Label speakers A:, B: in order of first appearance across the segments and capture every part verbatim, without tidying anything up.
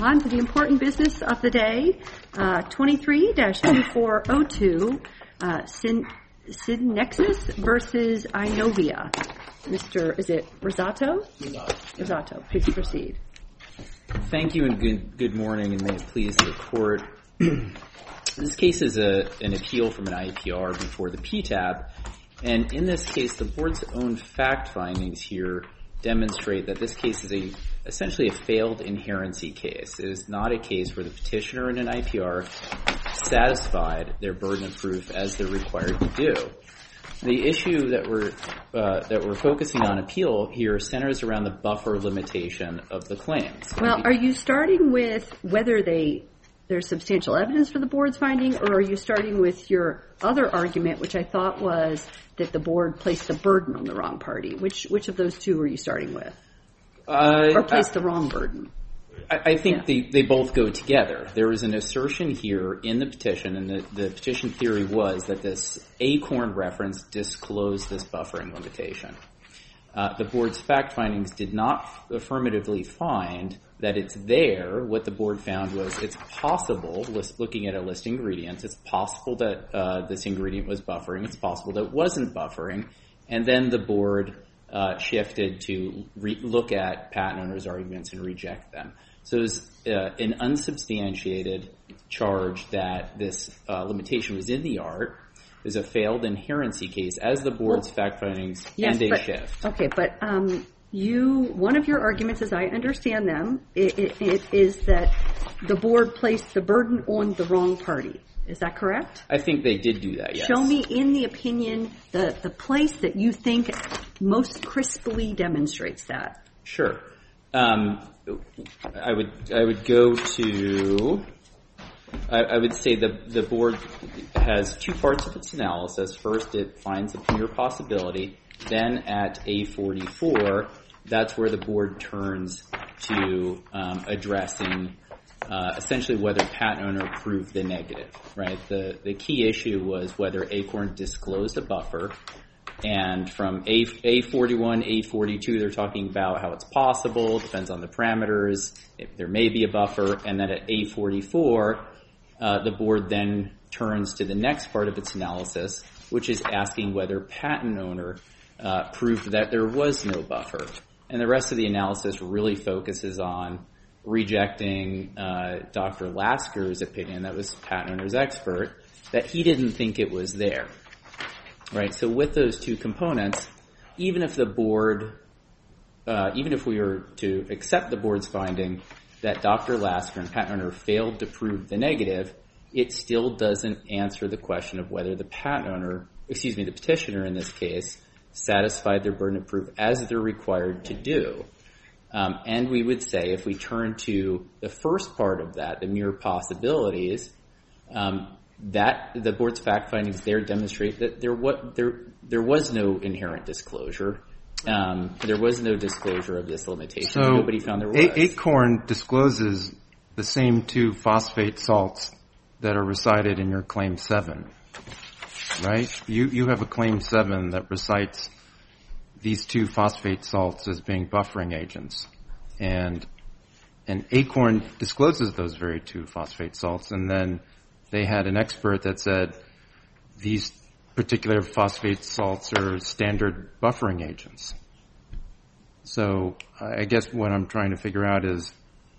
A: On to the important business of the day, uh, twenty-three dash two four oh two, uh, Syn- Synexus versus Inovia. Mister, is it Rosato?
B: Rosato.
A: Rosato, please proceed.
B: Thank you and good, good morning, and may it please the court. This case is a, an appeal from an I P R before the P T A B, and in this case, the board's own fact findings here demonstrate that this case is a essentially a failed inherency case. It is not a case where the petitioner in an I P R satisfied their burden of proof as they're required to do. The issue that we're uh, that we're focusing on appeal here centers around the buffer limitation of the claims.
A: Well, are you starting with whether they there's substantial evidence for the board's finding, or are you starting with your other argument, which I thought was that the board placed the burden on the wrong party? Which which of those two are you starting with?
B: Uh,
A: or placed the wrong burden?
B: I, I think
A: yeah.
B: they, they both go together. There is an assertion here in the petition, and the, the petition theory was that this ACORN reference disclosed this buffering limitation. Uh, the board's fact findings did not affirmatively find that it's there. What the board found was it's possible, looking at a list of ingredients, it's possible that uh, this ingredient was buffering, it's possible that it wasn't buffering, and then the board uh, shifted to re- look at patent owners' arguments and reject them. So it was uh, an unsubstantiated charge that this uh, limitation was in the art. Is a failed inherency case, as the board's well, fact findings
A: yes,
B: and a
A: but,
B: shift.
A: Okay, but um, you, one of your arguments, as I understand them, it, it, it is that the board placed the burden on the wrong party. Is that correct?
B: I think they did do that, yes.
A: Show me in the opinion the, the place that you think most crisply demonstrates that.
B: Sure. Um, I would I would go to... I, I would say the the board has two parts of its analysis. First, it finds a mere possibility. Then at A forty-four, that's where the board turns to um, addressing uh, essentially whether patent owner proved the negative. Right. The the key issue was whether ACORN disclosed a buffer. And from A, A41, A forty-two, they're talking about how it's possible, depends on the parameters, if there may be a buffer. And then at A forty-four, Uh, the board then turns to the next part of its analysis, which is asking whether patent owner uh, proved that there was no buffer. And the rest of the analysis really focuses on rejecting uh, Doctor Lasker's opinion, that was patent owner's expert, that he didn't think it was there. Right. So with those two components, even if the board, uh, even if we were to accept the board's finding that Doctor Lasker and patent owner failed to prove the negative, it still doesn't answer the question of whether the patent owner, excuse me, the petitioner in this case, satisfied their burden of proof as they're required to do. Um, and we would say if we turn to the first part of that, the mere possibilities, um, that the board's fact findings there demonstrate that there what there there was no inherent disclosure. Um, there was no disclosure of this limitation.
C: So
B: Nobody found there was.
C: A- ACORN discloses the same two phosphate salts that are recited in your Claim seven, right? You you have a Claim seven that recites these two phosphate salts as being buffering agents. And and ACORN discloses those very two phosphate salts, and then they had an expert that said these particular phosphate salts are standard buffering agents. So I guess what I'm trying to figure out is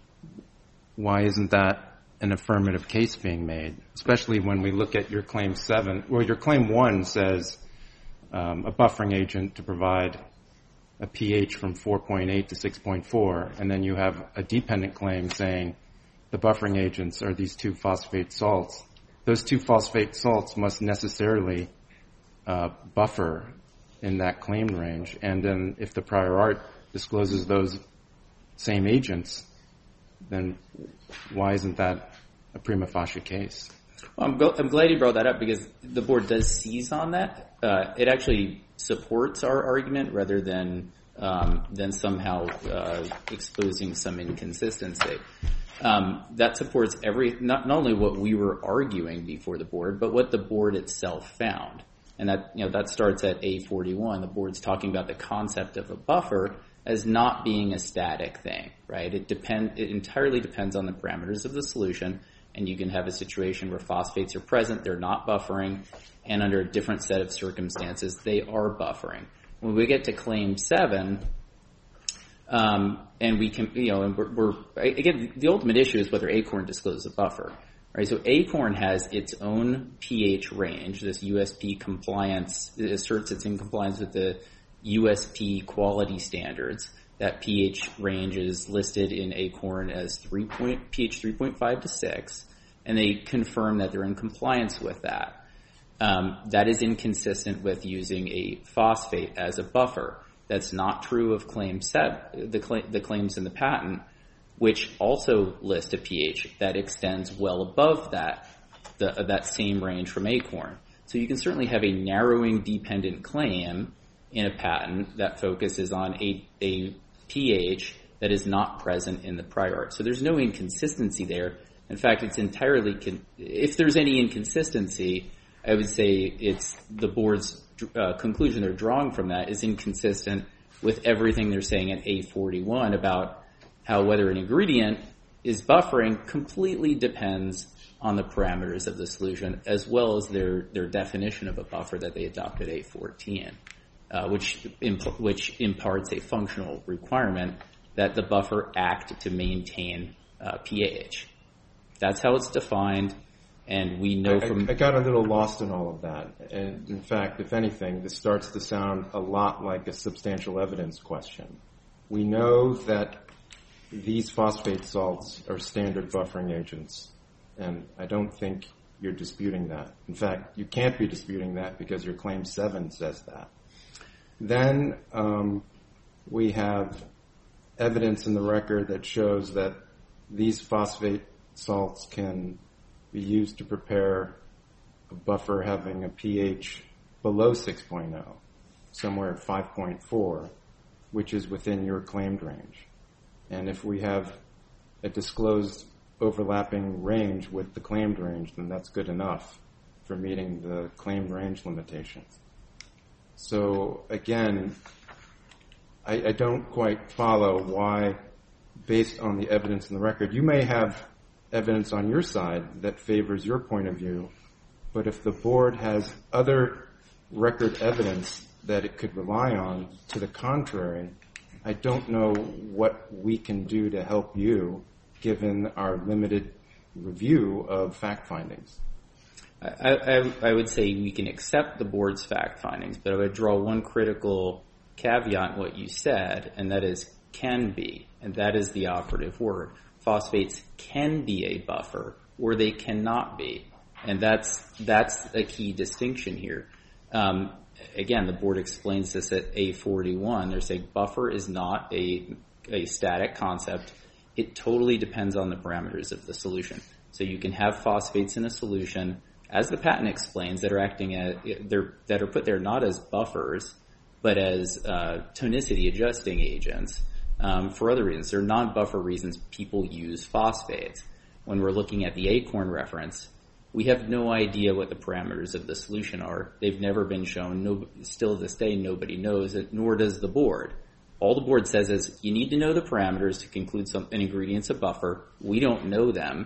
C: why isn't that an affirmative case being made, especially when we look at your Claim seven. Well, your Claim one says um, a buffering agent to provide a pH from four point eight to six point four, and then you have a dependent claim saying the buffering agents are these two phosphate salts. Those two phosphate salts must necessarily Uh, buffer in that claim range, and then if the prior art discloses those same agents, then why isn't that a prima facie case?
B: Well, I'm, go- I'm glad you brought that up because the board does seize on that. Uh, it actually supports our argument rather than um, than somehow uh, exposing some inconsistency. Um, that supports every not, not only what we were arguing before the board, but what the board itself found. And that, you know, that starts at A forty-one. The board's talking about the concept of a buffer, as not being a static thing, right? It depend, it entirely depends on the parameters of the solution, and you can have a situation where phosphates are present, they're not buffering, and under a different set of circumstances, they are buffering. When we get to claim seven, um, and we can, you know, and we're, we're, again, the ultimate issue is whether ACORN discloses a buffer, right? So ACORN has its own pH range. This U S P compliance, it asserts it's in compliance with the U S P quality standards. That pH range is listed in ACORN as three point, pH three point five to six, and they confirm that they're in compliance with that. Um, that is inconsistent with using a phosphate as a buffer. That's not true of claim set, the, cl- the claims in the patent, which also list a pH that extends well above that, the, uh, that same range from ACORN. So you can certainly have a narrowing dependent claim in a patent that focuses on a, a pH that is not present in the prior art. So there's no inconsistency there. In fact, it's entirely, con- if there's any inconsistency, I would say it's the board's uh, conclusion they're drawing from that is inconsistent with everything they're saying at A forty-one about how whether an ingredient is buffering completely depends on the parameters of the solution, as well as their, their definition of a buffer that they adopted at A fourteen, uh, which imp- which imparts a functional requirement that the buffer act to maintain uh, pH. That's how it's defined. And we know
D: I,
B: from...
D: I got a little lost in all of that. And in fact, if anything, this starts to sound a lot like a substantial evidence question. We know that these phosphate salts are standard buffering agents. And I don't think you're disputing that. In fact, you can't be disputing that because your claim seven says that. Then um, we have evidence in the record that shows that these phosphate salts can be used to prepare a buffer having a pH below six point oh, somewhere at five point four, which is within your claimed range. And if we have a disclosed overlapping range with the claimed range, then that's good enough for meeting the claimed range limitations. So again, I, I don't quite follow why, based on the evidence in the record, you may have evidence on your side that favors your point of view, but if the board has other record evidence that it could rely on to the contrary, I don't know what we can do to help you given our limited review of fact findings.
B: I, I, I would say we can accept the board's fact findings, but I would draw one critical caveat in what you said, and that is can be, and that is the operative word. Phosphates can be a buffer, or they cannot be, and that's that's a key distinction here. Um, again, the board explains this at A forty-one. They're saying buffer is not a a static concept. It totally depends on the parameters of the solution. So you can have phosphates in a solution, as the patent explains, that are acting as they're that are put there not as buffers, but as uh, tonicity adjusting agents. Um, for other reasons. There are non-buffer reasons people use phosphates. When we're looking at the ACORN reference, we have no idea what the parameters of the solution are. They've never been shown. No, still to this day, nobody knows it, nor does the board. All the board says is you need to know the parameters to conclude some, an ingredient's a buffer. We don't know them.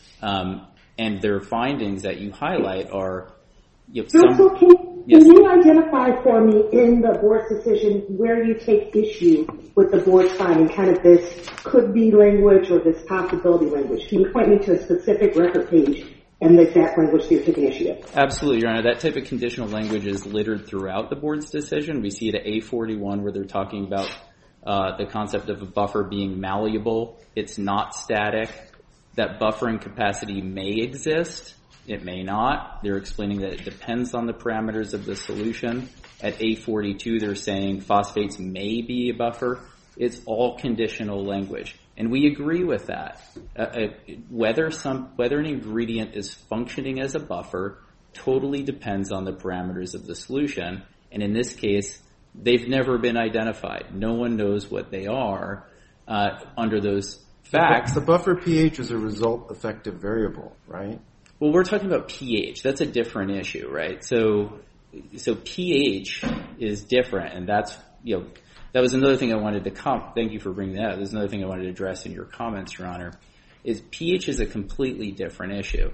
B: Um, and their findings that you highlight are... You know, some,
E: so can,
B: yes.
E: can you identify for me in the board's decision where you take issue with the board's finding, kind of this could be language or this possibility language? Can you point me to a specific record page and the exact language that you're taking issue with?
B: Absolutely, Your Honor. That type of conditional language is littered throughout the board's decision. We see it at A forty-one where they're talking about uh, the concept of a buffer being malleable. It's not static. That buffering capacity may exist. It may not. They're explaining that it depends on the parameters of the solution. At A forty-two, they're saying phosphates may be a buffer. It's all conditional language. And we agree with that. Uh, uh, whether some, whether an ingredient is functioning as a buffer totally depends on the parameters of the solution. And in this case, they've never been identified. No one knows what they are uh, under those facts.
D: The buffer pH is a result effective variable, right?
B: Well, we're talking about pH. That's a different issue, right? So, so pH is different, and that's, you know, that was another thing I wanted to com- thank you for bringing that up. There's another thing I wanted to address in your comments, Your Honor, is pH is a completely different issue.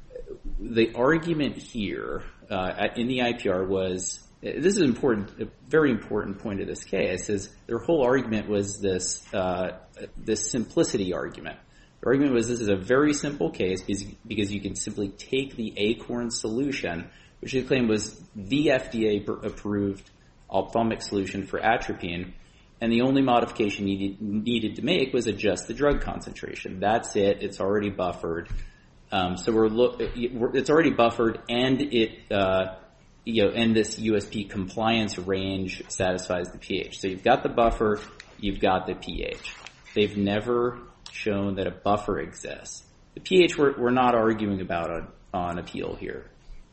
B: The argument here uh, at, in the I P R was, this is important, a very important point of this case, is their whole argument was this uh, this simplicity argument. The argument was this is a very simple case because, because you can simply take the Acorn solution, which they claimed was the F D A-approved ophthalmic solution for atropine, and the only modification needed, needed to make was adjust the drug concentration. That's it. It's already buffered. Um, so we're look. It's already buffered, and it, uh, you know, and this U S P compliance range satisfies the pH. So you've got the buffer, you've got the pH. They've never shown that a buffer exists. The pH we're, we're not arguing about on, on appeal here.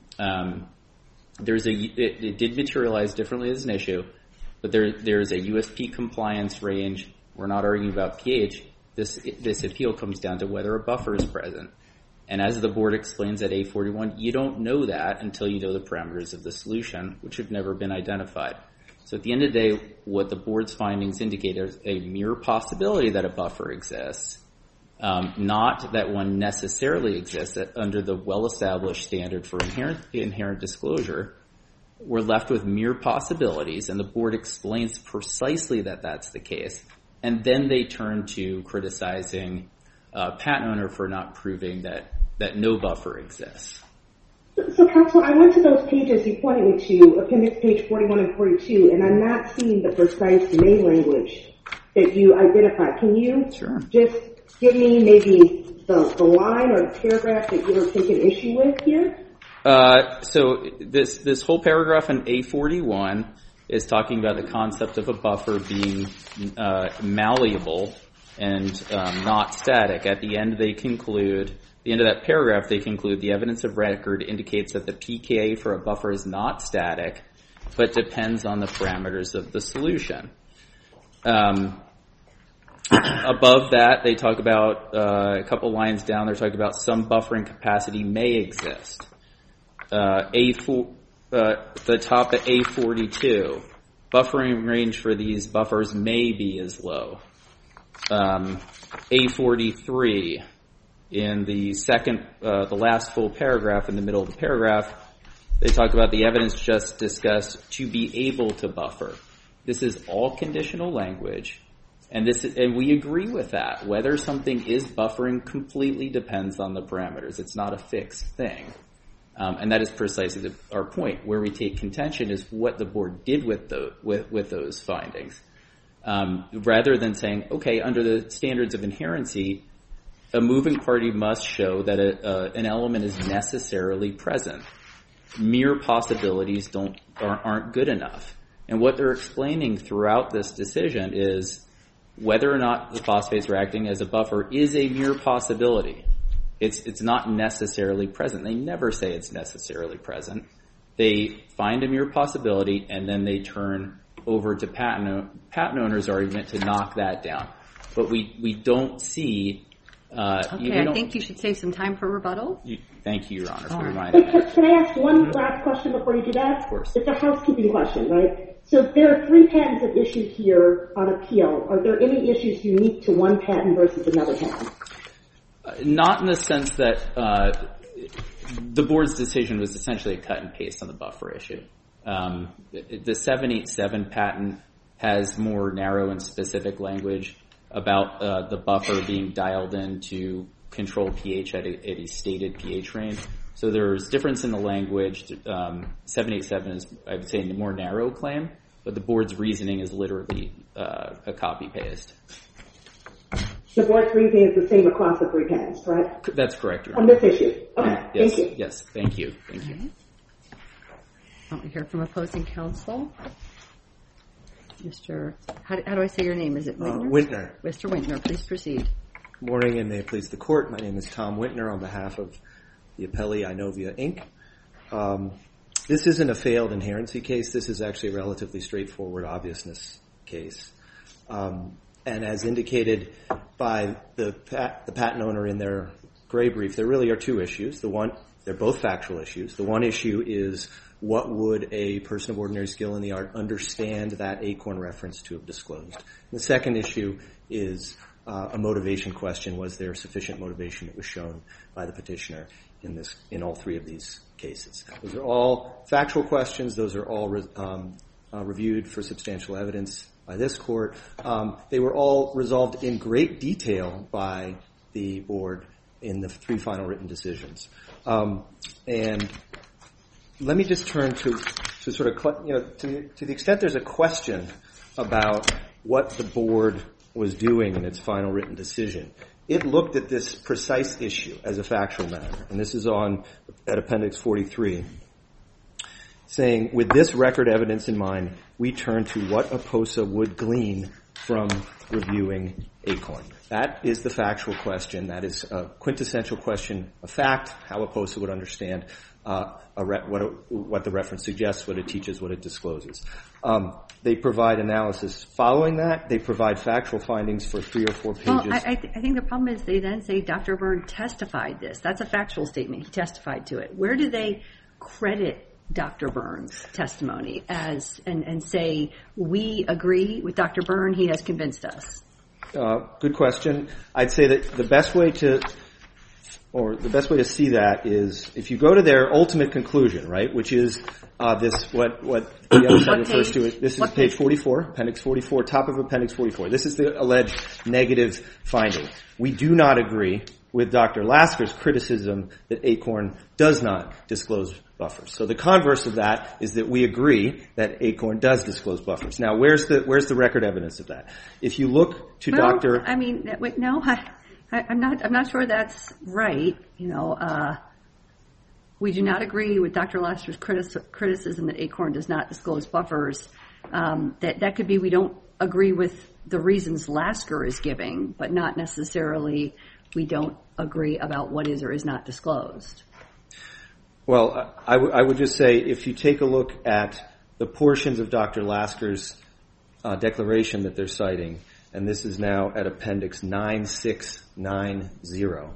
B: Um, there's a it, it did materialize differently as an issue, but there there's a U S P compliance range. We're not arguing about pH. This this appeal comes down to whether a buffer is present. And as the board explains at A forty-one, you don't know that until you know the parameters of the solution, which have never been identified. So at the end of the day, what the board's findings indicate is a mere possibility that a buffer exists, um, not that one necessarily exists under the well-established standard for inherent, inherent disclosure. We're left with mere possibilities, and the board explains precisely that that's the case. And then they turn to criticizing uh, patent owner for not proving that, that no buffer exists.
E: So, so, counsel, I went to those pages you pointed me to, appendix page forty-one and forty-two, and I'm not seeing the precise May language that you identified. Can you
B: Sure.
E: just give me maybe the, the line or the paragraph that you were taking issue with here?
B: Uh, so this this whole paragraph in A forty-one is talking about the concept of a buffer being uh, malleable and um, not static. At the end, they conclude, the end of that paragraph, they conclude the evidence of record indicates that the P K A for a buffer is not static, but depends on the parameters of the solution. Um, above that, they talk about, uh, a couple lines down, they're talking about some buffering capacity may exist. Uh, A four, uh, the top at A forty-two, buffering range for these buffers may be as low. Um, A forty-three, in the second, uh, the last full paragraph in the middle of the paragraph, they talk about the evidence just discussed to be able to buffer. This is all conditional language, and this is, and we agree with that. Whether something is buffering completely depends on the parameters. It's not a fixed thing. Um, and that is precisely the, our point. Where we take contention is what the board did with, the, with, with those findings. Um, rather than saying, okay, under the standards of inherency, a moving party must show that a, uh, an element is necessarily present. Mere possibilities don't aren't, aren't good enough. And what they're explaining throughout this decision is whether or not the phosphates are acting as a buffer is a mere possibility. It's it's not necessarily present. They never say it's necessarily present. They find a mere possibility, and then they turn over to patent patent owner's argument to knock that down. But we, we don't see... Uh,
A: okay,
B: you,
A: I think you should save some time for rebuttal.
B: You, thank you, Your Honor, for
A: right.
B: reminding me.
E: Can, can I ask one mm-hmm. last question before you do that?
B: Of course.
E: It's a housekeeping question, right? So there are three patents at issue here on appeal. Are there any issues unique to one patent versus another patent?
B: Uh, not in the sense that uh, the board's decision was essentially a cut and paste on the buffer issue. Um, the, the seven eighty-seven patent has more narrow and specific language about uh, the buffer being dialed in to control pH at a, at a stated pH range. So there's difference in the language. Um, seven eighty-seven is, I would say, a more narrow claim, but the board's reasoning is literally uh, a copy-paste.
E: The board's reasoning is the same across the three patents, correct?
B: That's correct, Your
E: On
B: Honor.
E: this issue. Okay,
B: yes,
E: thank you.
B: Yes, thank you. Thank you.
A: I want to hear from opposing counsel. Mister How do, how do I say your name? Is it Wintner?
F: Uh, Wintner.
A: Mister Wintner, please proceed.
F: Good morning, and may it please the court. My name is Tom Wintner on behalf of the appellee Inovia, Incorporated. Um, this isn't a failed inherency case. This is actually a relatively straightforward obviousness case. Um, and as indicated by the, pat, the patent owner in their gray brief, there really are two issues. The one, they're both factual issues. The one issue is what would a person of ordinary skill in the art understand that Acorn reference to have disclosed? And the second issue is uh, a motivation question. Was there sufficient motivation that was shown by the petitioner in this, in all three of these cases? Those are all factual questions. Those are all re- um, uh, reviewed for substantial evidence by this court. Um, they were all resolved in great detail by the board in the three final written decisions. Um, and let me just turn to, to sort of, you know, to, to the extent there's a question about what the board was doing in its final written decision. It looked at this precise issue as a factual matter, and this is on at Appendix forty-three, saying, with this record evidence in mind, we turn to what A P O S A would glean from reviewing Acorn. That is the factual question. That is a quintessential question of fact, how A P O S A would understand uh, a re- what, a, what the reference suggests, what it teaches, what it discloses. Um, they provide analysis following that. They provide factual findings for three or four pages.
A: Well, I, I, th- I think the problem is they then say Doctor Byrne testified this. That's a factual statement. He testified to it. Where do they credit Doctor Byrne's testimony as and, and say, we agree with Doctor Byrne, he has convinced us?
F: Uh, good question. I'd say that the best way to, or the best way to see that is if you go to their ultimate conclusion, right, which is uh, this, what, what the other side refers to as, this is page, page forty-four, Appendix forty-four, top of Appendix forty-four. This is the alleged negative finding. We do not agree with Doctor Lasker's criticism that Acorn does not disclose buffers. So the converse of that is that we agree that Acorn does disclose buffers. Now, where's the where's the record evidence of that? If you look to
A: well,
F: Doctor
A: I mean, wait, no, I, I, I'm not. I'm not sure that's right. You know, uh, we do not agree with Doctor Lasker's critis- criticism that Acorn does not disclose buffers. Um, that that could be we don't agree with the reasons Lasker is giving, but not necessarily we don't agree about what is or is not disclosed.
F: Well, I, w- I would just say if you take a look at the portions of Doctor Lasker's uh, declaration that they're citing, and this is now at Appendix nine six nine zero,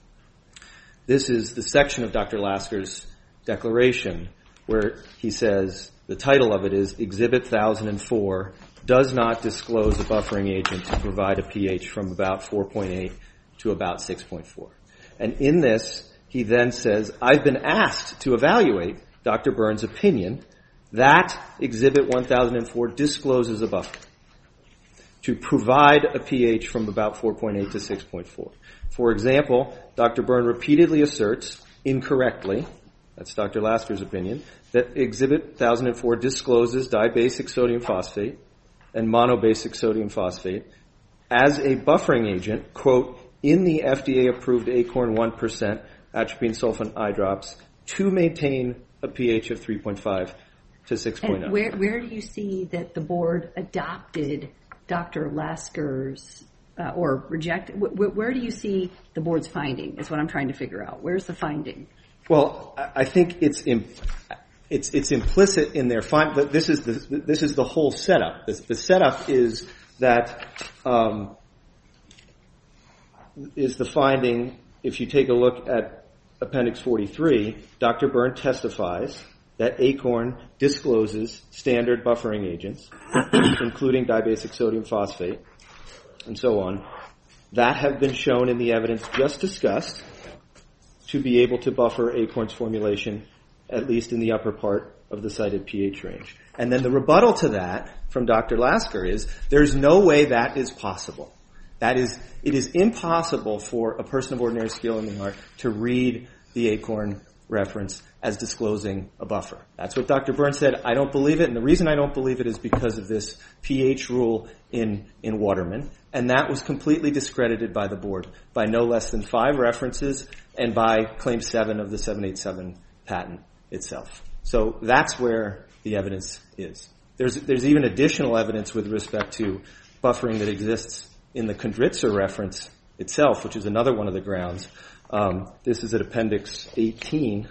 F: this is the section of Doctor Lasker's declaration where he says, the title of it is Exhibit one thousand four does not disclose a buffering agent to provide a pH from about four point eight to about six point four. And in this, he then says, I've been asked to evaluate Doctor Byrne's opinion that Exhibit one thousand four discloses a buffer to provide a pH from about four point eight to six point four. For example, Doctor Byrne repeatedly asserts, incorrectly, that's Doctor Lasker's opinion, that Exhibit one thousand four discloses dibasic sodium phosphate and monobasic sodium phosphate as a buffering agent, quote, in the F D A-approved Acorn one percent atropine sulfate eye drops to maintain a pH of three point five to six point nine.
A: And where, where do you see that the board adopted Doctor Lasker's uh, or rejected? Wh- where do you see the board's finding is what I'm trying to figure out. Where's the finding?
F: Well, I think it's imp- it's it's implicit in their find. But this is the this is the whole setup. The, the setup is that um, is the finding. If you take a look at Appendix forty-three, Doctor Byrne testifies that Acorn discloses standard buffering agents, including dibasic sodium phosphate, and so on, that have been shown in the evidence just discussed to be able to buffer Acorn's formulation, at least in the upper part of the cited pH range. And then the rebuttal to that from Doctor Lasker is there's no way that is possible. That is, it is impossible for a person of ordinary skill in the art to read the Acorn reference as disclosing a buffer. That's what Doctor Byrne said. I don't believe it, and the reason I don't believe it is because of this pH rule in, in Waterman, and that was completely discredited by the board by no less than five references and by Claim seven of the seven eighty-seven patent itself. So that's where the evidence is. There's, there's even additional evidence with respect to buffering that exists in the Kondritzer reference itself, which is another one of the grounds. Um, this is at Appendix eighteen.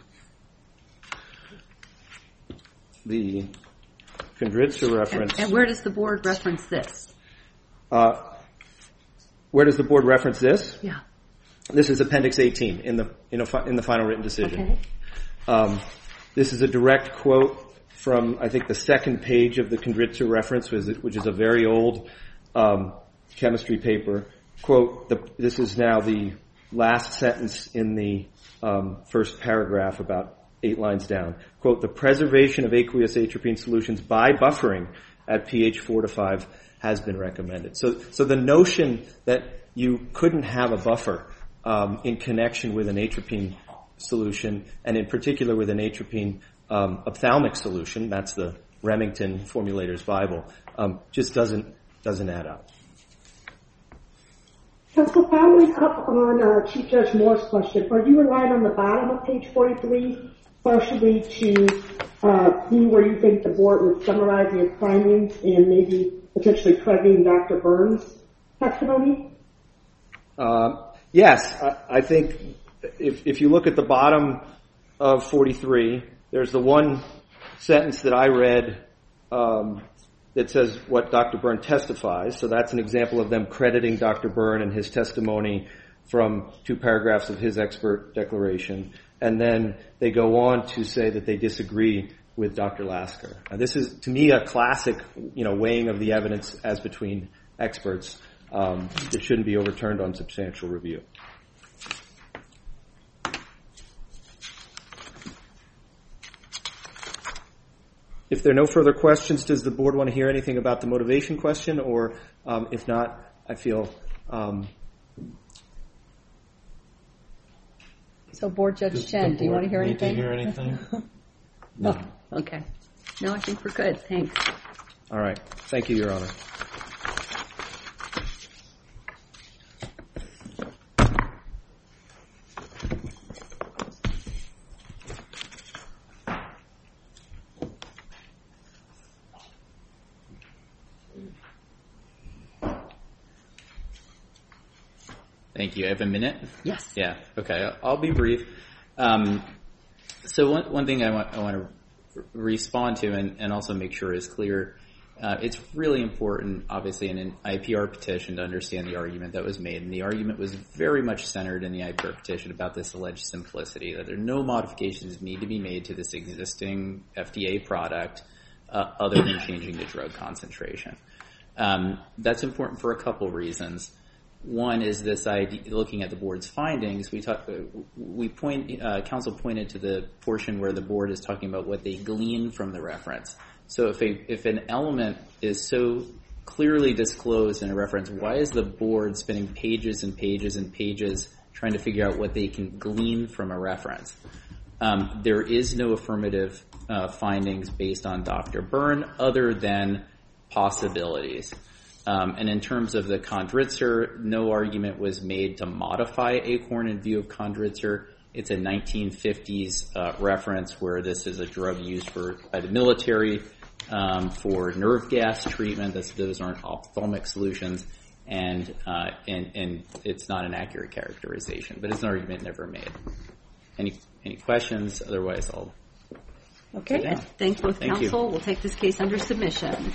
F: The Kondritzer reference.
A: And, and where does the board reference this?
F: Uh, where does the board reference this?
A: Yeah.
F: This is Appendix eighteen in the in, a, in the final written decision.
E: Okay.
F: Um, this is a direct quote from, I think, the second page of the Kondratzer reference, which is a very old um, chemistry paper. Quote, the, this is now the last sentence in the um, first paragraph, about eight lines down. Quote, the preservation of aqueous atropine solutions by buffering at pH four to five has been recommended. So, so the notion that you couldn't have a buffer um, in connection with an atropine solution, and in particular with an atropine um, ophthalmic solution, that's the Remington Formulator's Bible, um, just doesn't doesn't add up.
E: Counsel, following up on uh, Chief Judge Moore's question, are you relying on the bottom of page forty-three partially to uh, be where you think the board would summarize its findings and maybe potentially crediting Doctor Burns' testimony?
F: Uh, yes, I, I think if, if you look at the bottom of forty-three, there's the one sentence that I read um, that says what Doctor Byrne testifies. So that's an example of them crediting Doctor Byrne and his testimony from two paragraphs of his expert declaration. And then they go on to say that they disagree with Doctor Lasker. Now, this is, to me, a classic, you know, weighing of the evidence as between experts um, that shouldn't be overturned on substantial review. If there are no further questions, does the board want to hear anything about the motivation question? Or um, if not, I feel... Um,
A: So, Board Judge Chen, do you want to hear
C: Need
A: anything?
C: to hear anything?
A: No. Oh, okay. No, I think we're good. Thanks.
F: all right. Thank you, Your Honor.
B: Thank you. I have a minute?
A: Yes.
B: Yeah. Okay. I'll be brief. Um, so one, one thing I want, I want to respond to and, and also make sure is clear. Uh, it's really important, obviously, in an I P R petition to understand the argument that was made. And the argument was very much centered in the I P R petition about this alleged simplicity, that there are no modifications need to be made to this existing F D A product uh, other than changing the drug concentration. Um, that's important for a couple reasons. One is this idea, looking at the board's findings, we talk, we point, uh, counsel pointed to the portion where the board is talking about what they glean from the reference. So if a, if an element is so clearly disclosed in a reference, why is the board spending pages and pages and pages trying to figure out what they can glean from a reference? Um, there is no affirmative uh, findings based on Doctor Byrne other than possibilities. Um, and in terms of the Kondratzer, no argument was made to modify Acorn in view of Kondratzer. It's a nineteen fifties uh, reference where this is a drug used for by the military um, for nerve gas treatment. That's, those aren't ophthalmic solutions, and, uh, and and it's not an accurate characterization. But it's an argument never made. Any any questions? Otherwise, I'll.
A: Okay. Thank both
B: Thank
A: counsel.
B: you.
A: We'll take this case under submission.